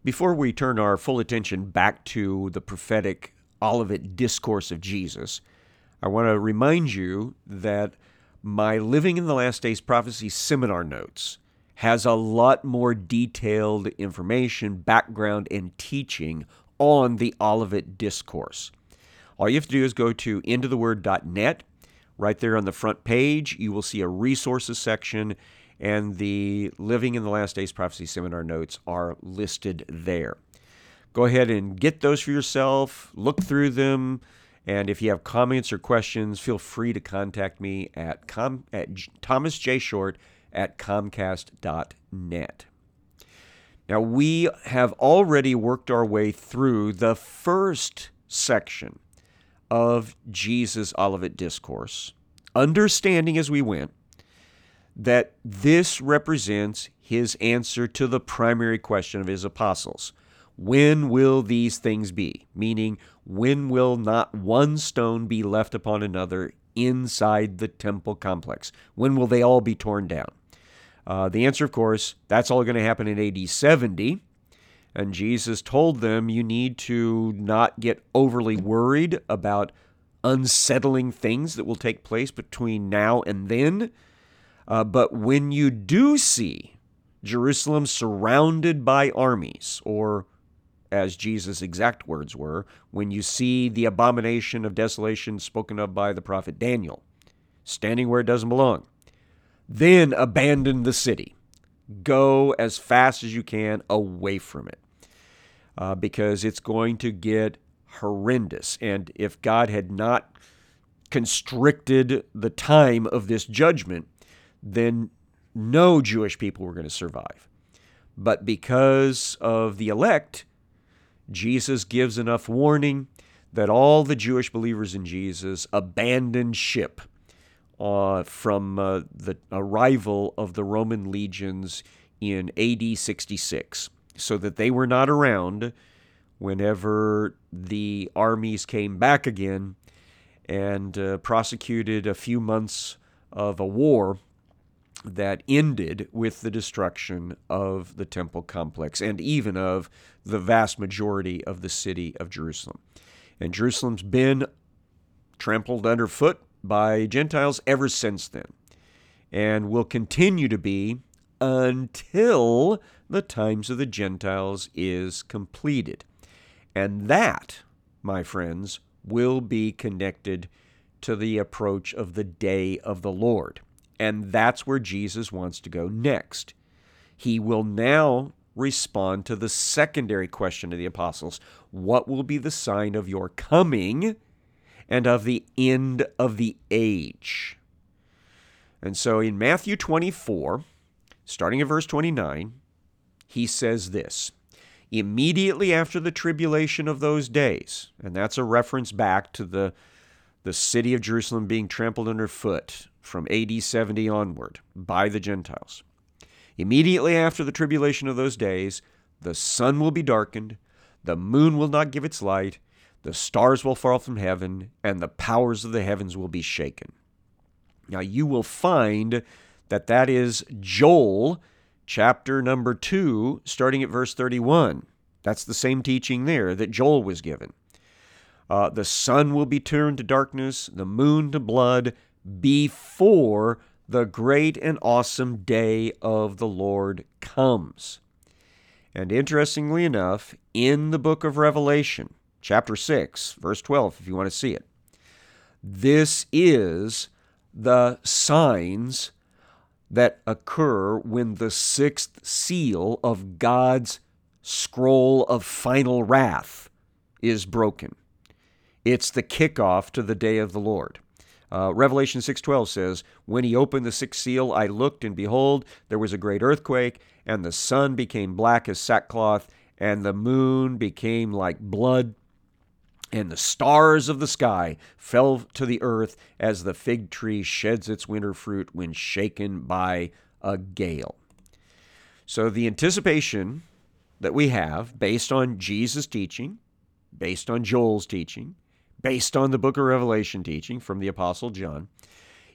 Before we turn our full attention back to the prophetic Olivet Discourse of Jesus, I want to remind you that my Living in the Last Days Prophecy seminar notes has a lot more detailed information, background, and teaching on the Olivet Discourse. All you have to do is go to intotheword.net. Right there on the front page, you will see a resources section, and the Living in the Last Days Prophecy seminar notes are listed there. Go ahead and get those for yourself, look through them, and if you have comments or questions, feel free to contact me at thomasjshort@comcast.net. Now, we have already worked our way through the first section of Jesus' Olivet Discourse, understanding as we went that this represents his answer to the primary question of his apostles. When will these things be? Meaning, when will not one stone be left upon another inside the temple complex? When will they all be torn down? The answer, of course, that's all going to happen in AD 70. And Jesus told them you need to not get overly worried about unsettling things that will take place between now and then. But when you do see Jerusalem surrounded by armies, or as Jesus' exact words were, when you see the abomination of desolation spoken of by the prophet Daniel, standing where it doesn't belong, then abandon the city. Go as fast as you can away from it, because it's going to get horrendous. And if God had not constricted the time of this judgment, then no Jewish people were going to survive. But because of the elect, Jesus gives enough warning that all the Jewish believers in Jesus abandoned ship from the arrival of the Roman legions in AD 66, so that they were not around whenever the armies came back again and prosecuted a few months of a war that ended with the destruction of the temple complex and even of the vast majority of the city of Jerusalem. And Jerusalem's been trampled underfoot by Gentiles ever since then, and will continue to be until the times of the Gentiles is completed. And that, my friends, will be connected to the approach of the day of the Lord. And that's where Jesus wants to go next. He will now respond to the secondary question of the apostles. What will be the sign of your coming and of the end of the age? And so in Matthew 24, starting at verse 29, he says this: immediately after the tribulation of those days, and that's a reference back to the city of Jerusalem being trampled underfoot from AD 70 onward by the Gentiles. Immediately after the tribulation of those days, the sun will be darkened, the moon will not give its light, the stars will fall from heaven, and the powers of the heavens will be shaken. Now you will find that is Joel chapter number 2, starting at verse 31. That's the same teaching there that Joel was given. The sun will be turned to darkness, the moon to blood, before the great and awesome day of the Lord comes. And interestingly enough, in the book of Revelation, chapter 6, verse 12, if you want to see it, this is the signs that occur when the sixth seal of God's scroll of final wrath is broken. It's the kickoff to the day of the Lord. Revelation 6:12 says, when he opened the sixth seal, I looked, and behold, there was a great earthquake, and the sun became black as sackcloth, and the moon became like blood, and the stars of the sky fell to the earth as the fig tree sheds its winter fruit when shaken by a gale. So the anticipation that we have, based on Jesus' teaching, based on Joel's teaching, based on the book of Revelation teaching from the Apostle John,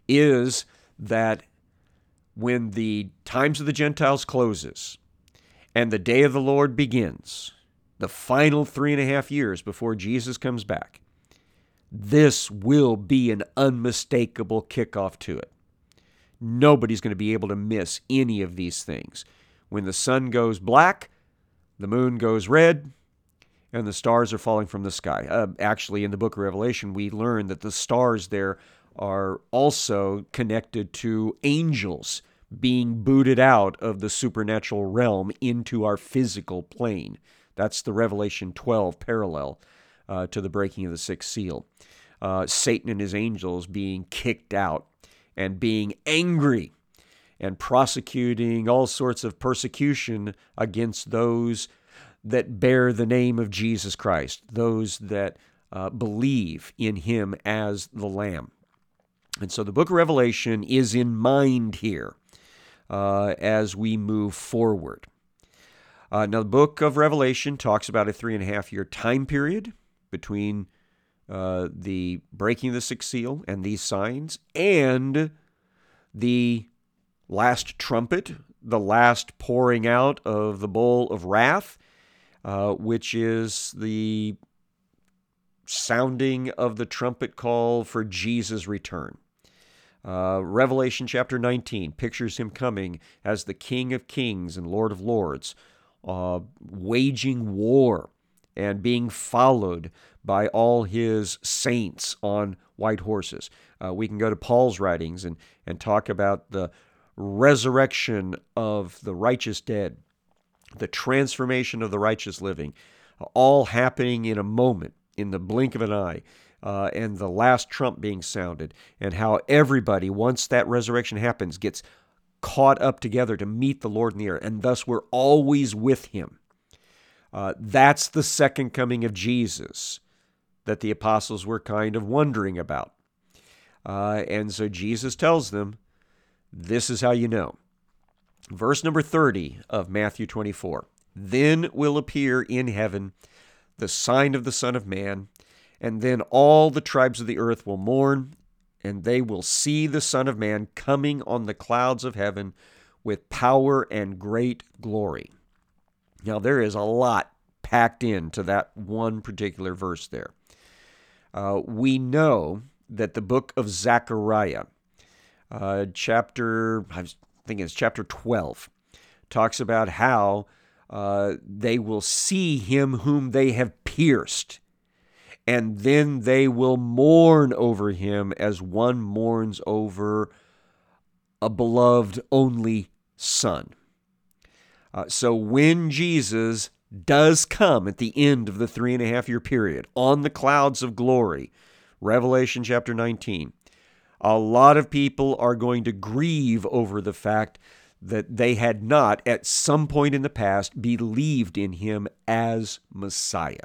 is that when the times of the Gentiles closes and the day of the Lord begins, the final 3.5 years before Jesus comes back, this will be an unmistakable kickoff to it. Nobody's going to be able to miss any of these things. When the sun goes black, the moon goes red, and the stars are falling from the sky. Actually, in the book of Revelation, we learn that the stars there are also connected to angels being booted out of the supernatural realm into our physical plane. That's the Revelation 12 parallel to the breaking of the sixth seal. Satan and his angels being kicked out and being angry and prosecuting all sorts of persecution against those that bear the name of Jesus Christ, those that believe in him as the Lamb. And so the book of Revelation is in mind here as we move forward. Now, the book of Revelation talks about a 3.5-year time period between the breaking of the sixth seal and these signs and the last trumpet, the last pouring out of the bowl of wrath, which is the sounding of the trumpet call for Jesus' return. Revelation chapter 19 pictures him coming as the King of Kings and Lord of Lords, waging war and being followed by all his saints on white horses. We can go to Paul's writings and talk about the resurrection of the righteous dead, the transformation of the righteous living, all happening in a moment, in the blink of an eye, and the last trump being sounded, and how everybody, once that resurrection happens, gets caught up together to meet the Lord in the air, and thus we're always with him. That's the second coming of Jesus that the apostles were kind of wondering about. And so Jesus tells them, this is how you know. Verse number 30 of Matthew 24. Then will appear in heaven the sign of the Son of Man, and then all the tribes of the earth will mourn, and they will see the Son of Man coming on the clouds of heaven with power and great glory. Now, there is a lot packed into that one particular verse there. We know that the book of Zechariah, chapter 12, talks about how they will see him whom they have pierced, and then they will mourn over him as one mourns over a beloved only son. So when Jesus does come at the end of the 3.5-year period on the clouds of glory, Revelation chapter 19, a lot of people are going to grieve over the fact that they had not, at some point in the past, believed in him as Messiah.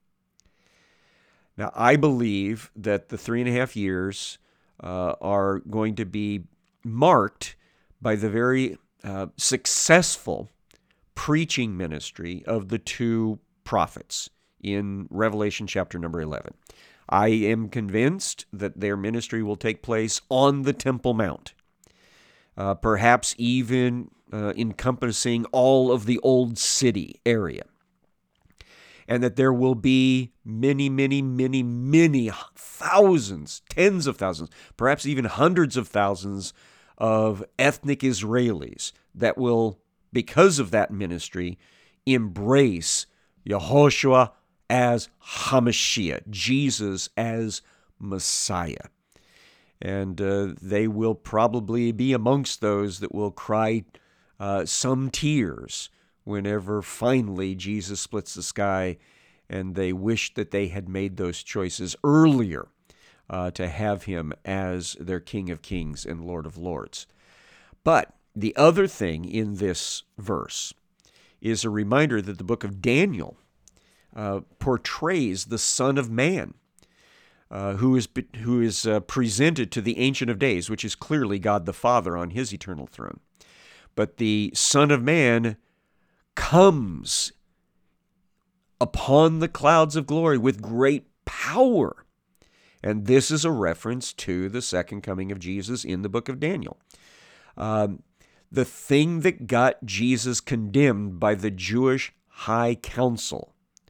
Now, I believe that the 3.5 years are going to be marked by the very successful preaching ministry of the two prophets in Revelation chapter number 11. I am convinced that their ministry will take place on the Temple Mount, perhaps even encompassing all of the Old City area, and that there will be many, many, many, many thousands, tens of thousands, perhaps even hundreds of thousands of ethnic Israelis that will, because of that ministry, embrace Yehoshua as HaMashiach, Jesus as Messiah. And they will probably be amongst those that will cry some tears whenever finally Jesus splits the sky and they wish that they had made those choices earlier to have him as their King of Kings and Lord of Lords. But the other thing in this verse is a reminder that the book of Daniel portrays the Son of Man, who is presented to the Ancient of Days, which is clearly God the Father on his eternal throne. But the Son of Man comes upon the clouds of glory with great power. And this is a reference to the second coming of Jesus in the book of Daniel. The thing that got Jesus condemned by the Jewish high council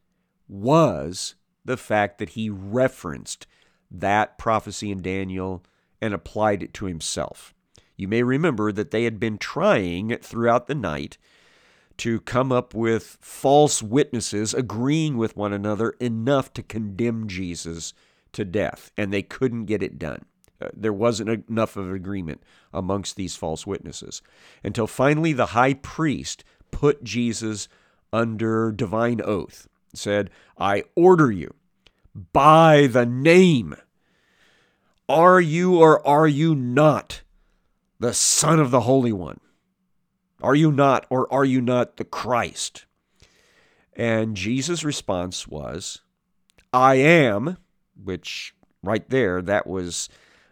was the fact that he referenced that prophecy in Daniel and applied it to himself. You may remember that they had been trying throughout the night to come up with false witnesses agreeing with one another enough to condemn Jesus to death, and they couldn't get it done. There wasn't enough of an agreement amongst these false witnesses until finally the high priest put Jesus under divine oath, said, "I order you by the name, are you or are you not the Son of the Holy One? Are you not or are you not the Christ?" And Jesus' response was, "I am," which right there, that was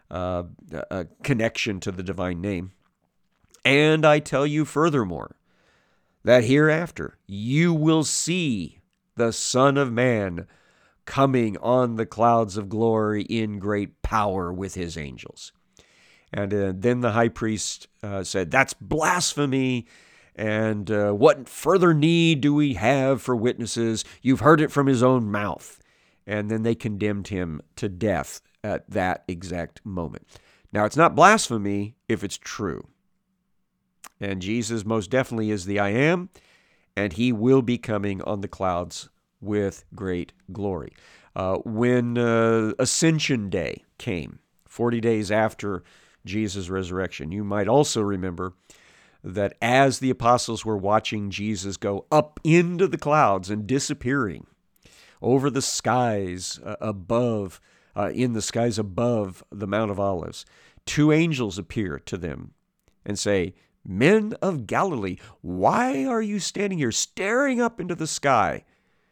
a connection to the divine name. "And I tell you furthermore, that hereafter you will see the Son of Man coming on the clouds of glory in great power with his angels." And then the high priest said, "That's blasphemy, and what further need do we have for witnesses? You've heard it from his own mouth." And then they condemned him to death at that exact moment. Now, it's not blasphemy if it's true. And Jesus most definitely is the I am, and he will be coming on the clouds with great glory. When Ascension Day came, 40 days after Jesus' resurrection, you might also remember that as the apostles were watching Jesus go up into the clouds and disappearing over the skies above, in the skies above the Mount of Olives, two angels appear to them and say, "Men of Galilee, why are you standing here staring up into the sky?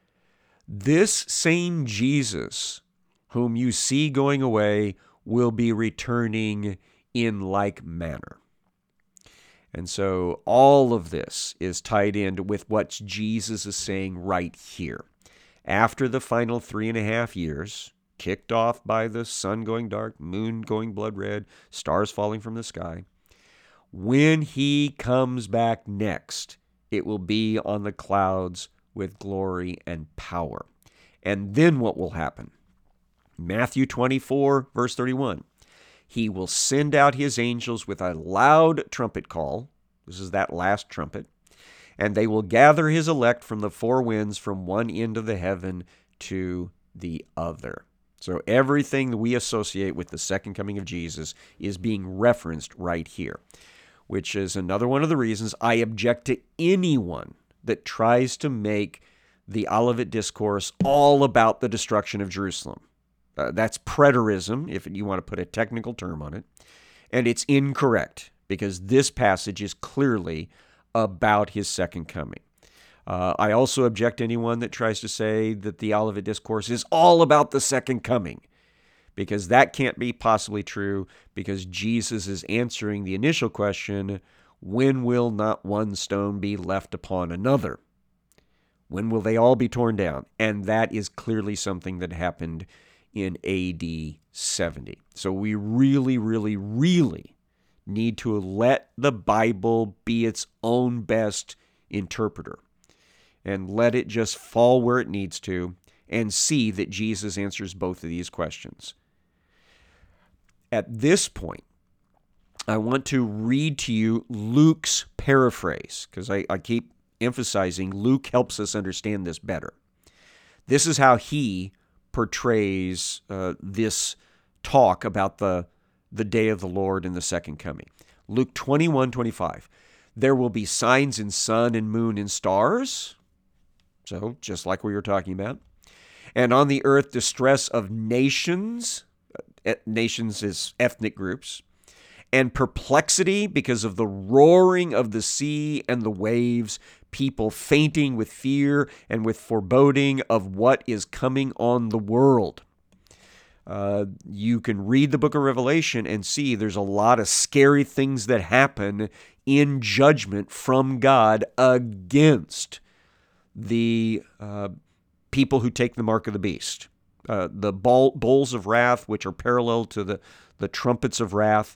This same Jesus whom you see going away will be returning in like manner." And so all of this is tied in with what Jesus is saying right here. After the final 3.5 years, kicked off by the sun going dark, moon going blood red, stars falling from the sky, when he comes back next, it will be on the clouds with glory and power. And then what will happen? Matthew 24, verse 31. "He will send out his angels with a loud trumpet call." This is that last trumpet. "And they will gather his elect from the four winds, from one end of the heaven to the other." So everything that we associate with the second coming of Jesus is being referenced right here, which is another one of the reasons I object to anyone that tries to make the Olivet Discourse all about the destruction of Jerusalem. That's preterism, if you want to put a technical term on it, and it's incorrect because this passage is clearly about his second coming. I also object to anyone that tries to say that the Olivet Discourse is all about the second coming, because that can't be possibly true, because Jesus is answering the initial question, when will not one stone be left upon another? When will they all be torn down? And that is clearly something that happened in AD 70. So we really, really, really need to let the Bible be its own best interpreter and let it just fall where it needs to and see that Jesus answers both of these questions. At this point, I want to read to you Luke's paraphrase, because I keep emphasizing Luke helps us understand this better. This is how he portrays this talk about the day of the Lord and the second coming. Luke 21:25. "There will be signs in sun and moon and stars," so just like we were talking about, "and on the earth distress of nations," nations is ethnic groups, "and perplexity because of the roaring of the sea and the waves, people fainting with fear and with foreboding of what is coming on the world." You can read the book of Revelation and see there's a lot of scary things that happen in judgment from God against the people who take the mark of the beast. The bowls of wrath, which are parallel to the trumpets of wrath,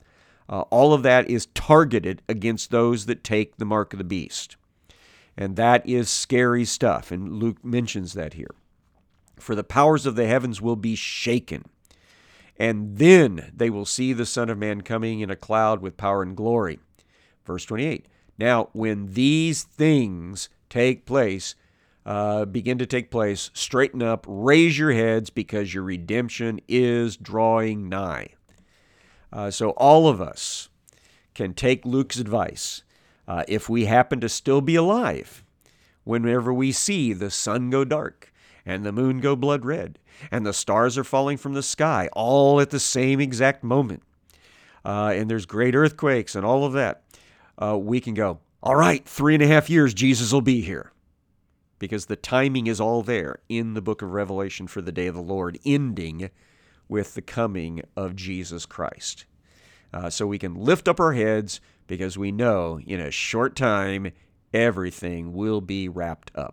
All of that is targeted against those that take the mark of the beast. And that is scary stuff, and Luke mentions that here. For the powers of the heavens will be shaken, and then they will see the Son of Man coming in a cloud with power and glory. Verse 28. Now, when these things take place, begin to take place, straighten up, raise your heads, because your redemption is drawing nigh. So all of us can take Luke's advice. If we happen to still be alive, whenever we see the sun go dark and the moon go blood red and the stars are falling from the sky all at the same exact moment, and there's great earthquakes and all of that, we can go, all right, 3.5 years, Jesus will be here. Because the timing is all there in the book of Revelation for the day of the Lord, ending with the coming of Jesus Christ. So we can lift up our heads because we know in a short time everything will be wrapped up.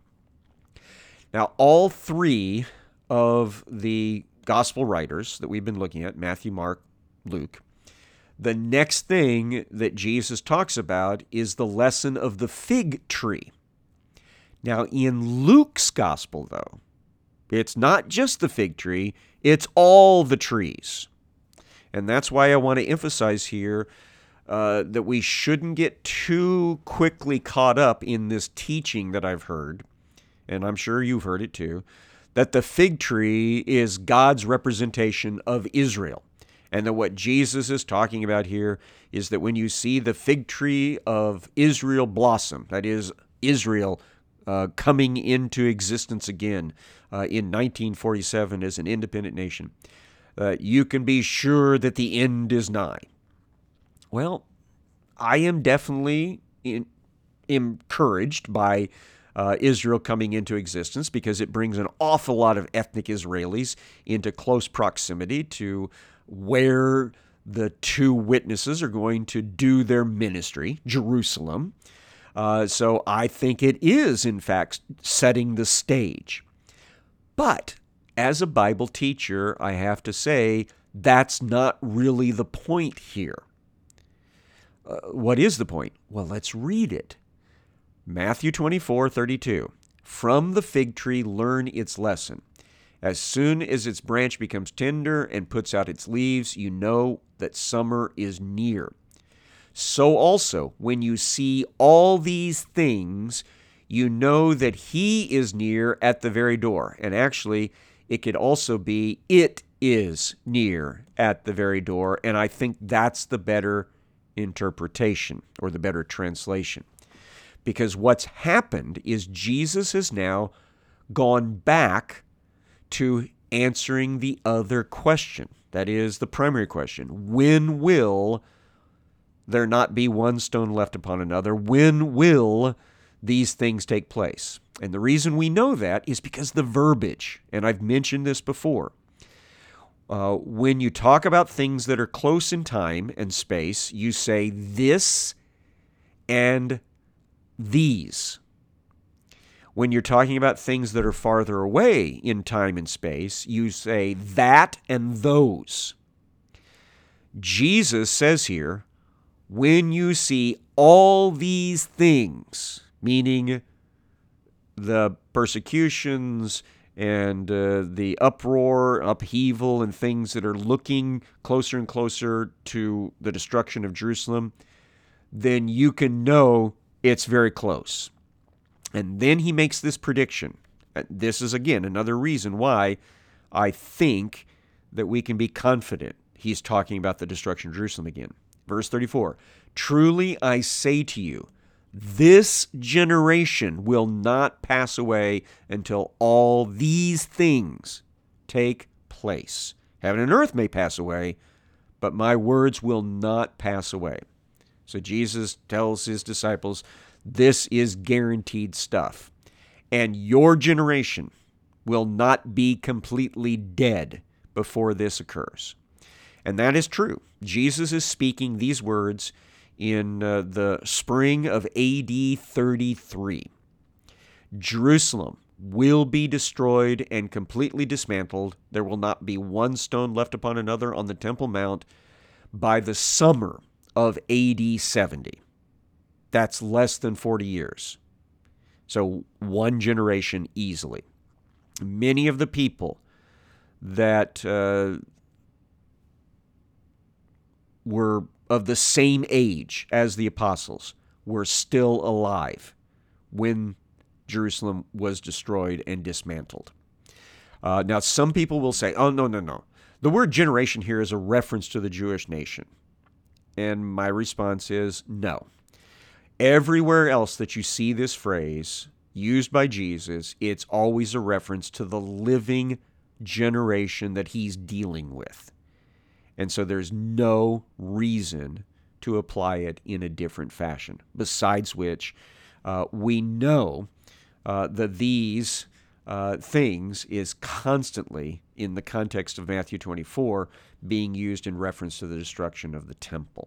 Now, all three of the gospel writers that we've been looking at, Matthew, Mark, Luke, the next thing that Jesus talks about is the lesson of the fig tree. Now, in Luke's gospel, though, it's not just the fig tree, it's all the trees. And that's why I want to emphasize here that we shouldn't get too quickly caught up in this teaching that I've heard, and I'm sure you've heard it too, that the fig tree is God's representation of Israel. And that what Jesus is talking about here is that when you see the fig tree of Israel blossom, that is, Israel coming into existence again in 1947 as an independent nation, you can be sure that the end is nigh. Well, I am definitely encouraged by Israel coming into existence because it brings an awful lot of ethnic Israelis into close proximity to where the two witnesses are going to do their ministry, Jerusalem. So I think it is, in fact, setting the stage. But as a Bible teacher, I have to say that's not really the point here. What is the point? Well, let's read it. Matthew 24:32. From the fig tree learn its lesson. As soon as its branch becomes tender and puts out its leaves, you know that summer is near. So also, when you see all these things, you know that he is near at the very door. And actually, it could also be, it is near at the very door. And I think that's the better interpretation or the better translation. Because what's happened is Jesus has now gone back to answering the other question. That is the primary question. When will there not be one stone left upon another? When will these things take place? And the reason we know that is because the verbiage, and I've mentioned this before. When you talk about things that are close in time and space, you say this and these. When you're talking about things that are farther away in time and space, you say that and those. Jesus says here, when you see all these things, meaning the persecutions and the uproar, upheaval, and things that are looking closer and closer to the destruction of Jerusalem, then you can know it's very close. And then he makes this prediction. This is, again, another reason why I think that we can be confident he's talking about the destruction of Jerusalem again. Verse 34, truly I say to you, this generation will not pass away until all these things take place. Heaven and earth may pass away, but my words will not pass away. So Jesus tells his disciples, this is guaranteed stuff. And your generation will not be completely dead before this occurs. And that is true. Jesus is speaking these words in the spring of AD 33. Jerusalem will be destroyed and completely dismantled. There will not be one stone left upon another on the Temple Mount. by the summer of AD 70. That's less than 40 years. So one generation easily. Many of the people that were of the same age as the apostles were still alive when Jerusalem was destroyed and dismantled. Now, some people will say, oh, no. The word generation here is a reference to the Jewish nation. And my response is no. Everywhere else that you see this phrase used by Jesus, it's always a reference to the living generation that he's dealing with. And so there's no reason to apply it in a different fashion. Besides which, we know that these things is constantly, in the context of Matthew 24, being used in reference to the destruction of the temple.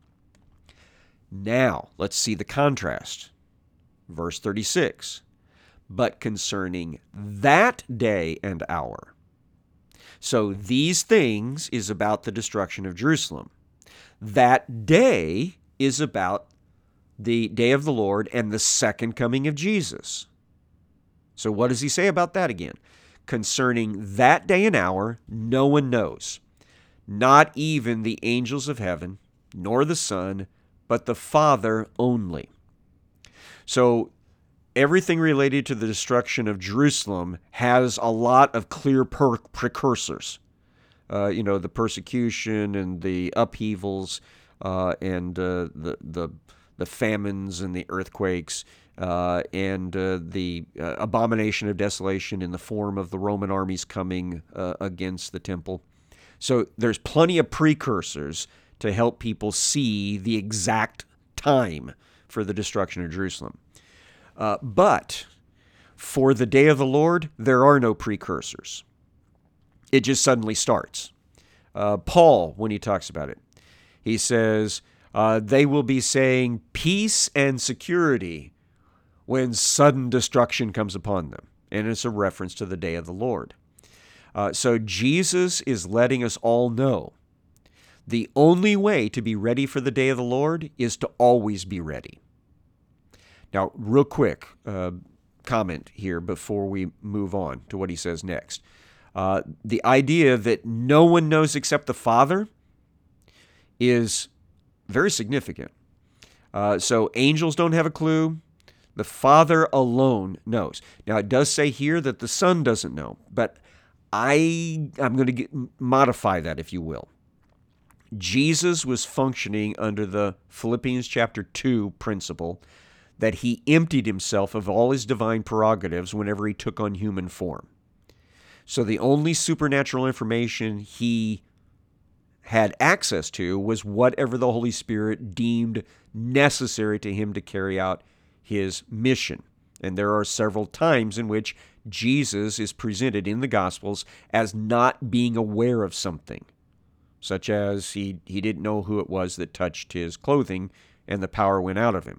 Now, let's see the contrast. Verse 36, but concerning that day and hour. So these things is about the destruction of Jerusalem. That day is about the day of the Lord and the second coming of Jesus. So what does he say about that again? Concerning that day and hour, no one knows, not even the angels of heaven, nor the Son, but the Father only. So everything related to the destruction of Jerusalem has a lot of clear precursors. The persecution and the upheavals and the famines and the earthquakes and the abomination of desolation in the form of the Roman armies coming against the temple. So there's plenty of precursors to help people see the exact time for the destruction of Jerusalem. But for the day of the Lord, there are no precursors. It just suddenly starts. Paul, when he talks about it, he says, they will be saying peace and security when sudden destruction comes upon them. And it's a reference to the day of the Lord. So Jesus is letting us all know the only way to be ready for the day of the Lord is to always be ready. Now, real quick comment here before we move on to what he says next. The idea that no one knows except the Father is very significant. So angels don't have a clue. The Father alone knows. Now, it does say here that the Son doesn't know, but I'm going to modify that, if you will. Jesus was functioning under the Philippians chapter 2 principle that he emptied himself of all his divine prerogatives whenever he took on human form. So the only supernatural information he had access to was whatever the Holy Spirit deemed necessary to him to carry out his mission. And there are several times in which Jesus is presented in the Gospels as not being aware of something, such as he didn't know who it was that touched his clothing and the power went out of him.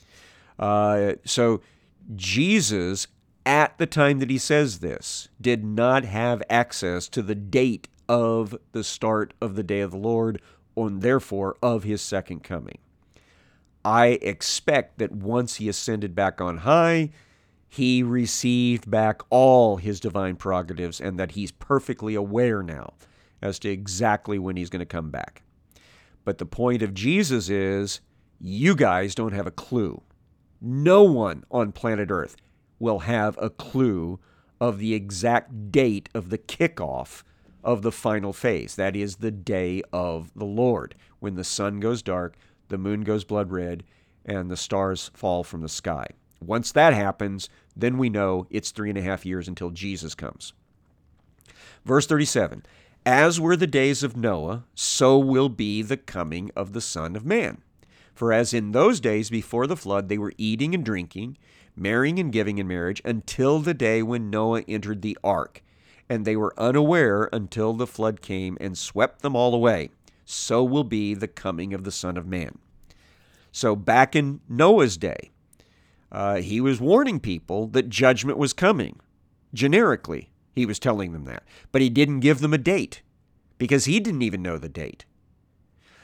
So Jesus, at the time that he says this, did not have access to the date of the start of the day of the Lord, and therefore of his second coming. I expect that once he ascended back on high, he received back all his divine prerogatives and that he's perfectly aware now as to exactly when he's going to come back. But the point of Jesus is, you guys don't have a clue. No one on planet Earth will have a clue of the exact date of the kickoff of the final phase. That is the day of the Lord, when the sun goes dark, the moon goes blood red, and the stars fall from the sky. Once that happens, then we know it's 3.5 years until Jesus comes. Verse 37, as were the days of Noah, so will be the coming of the Son of Man. For as in those days before the flood, they were eating and drinking, marrying and giving in marriage, until the day when Noah entered the ark. And they were unaware until the flood came and swept them all away. So will be the coming of the Son of Man. So back in Noah's day, he was warning people that judgment was coming. Generically, he was telling them that. But he didn't give them a date, because he didn't even know the date.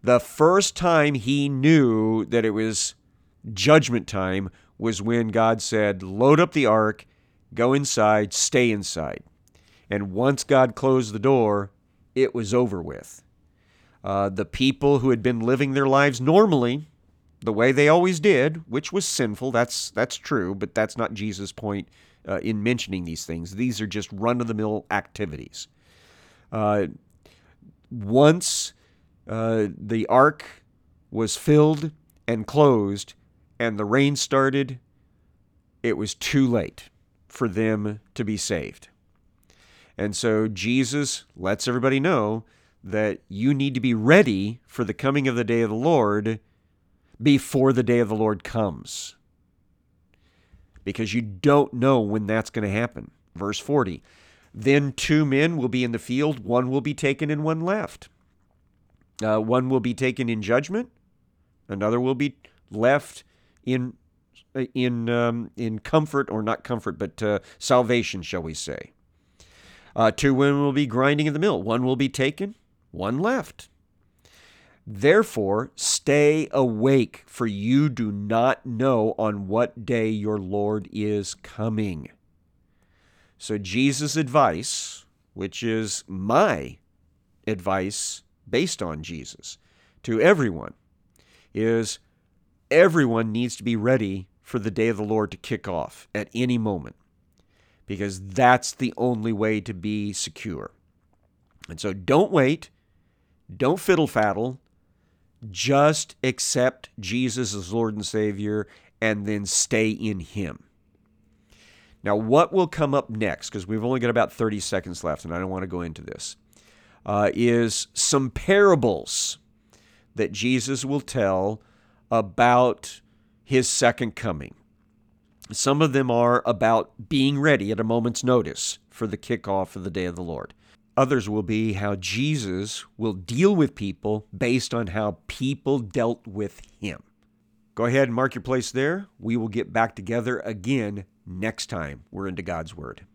The first time he knew that it was judgment time was when God said, load up the ark, go inside, stay inside. And once God closed the door, it was over with. The people who had been living their lives normally, the way they always did, which was sinful, that's true, but that's not Jesus' point in mentioning these things. These are just run-of-the-mill activities. Once the ark was filled and closed and the rain started, it was too late for them to be saved. And so Jesus lets everybody know that you need to be ready for the coming of the day of the Lord before the day of the Lord comes, because you don't know when that's going to happen. Verse 40, then 2 men will be in the field, one will be taken and one left. One will be taken in judgment, another will be left in comfort, or not comfort, but salvation, shall we say. 2 women will be grinding in the mill, one will be taken, one left. Therefore, stay awake, for you do not know on what day your Lord is coming. So Jesus' advice, which is my advice based on Jesus to everyone, is everyone needs to be ready for the day of the Lord to kick off at any moment, because that's the only way to be secure. And so don't wait, don't fiddle-faddle, just accept Jesus as Lord and Savior and then stay in Him. Now, what will come up next, because we've only got about 30 seconds left and I don't want to go into this, is some parables that Jesus will tell about His second coming. Some of them are about being ready at a moment's notice for the kickoff of the day of the Lord. Others will be how Jesus will deal with people based on how people dealt with Him. Go ahead and mark your place there. We will get back together again next time we're into God's Word.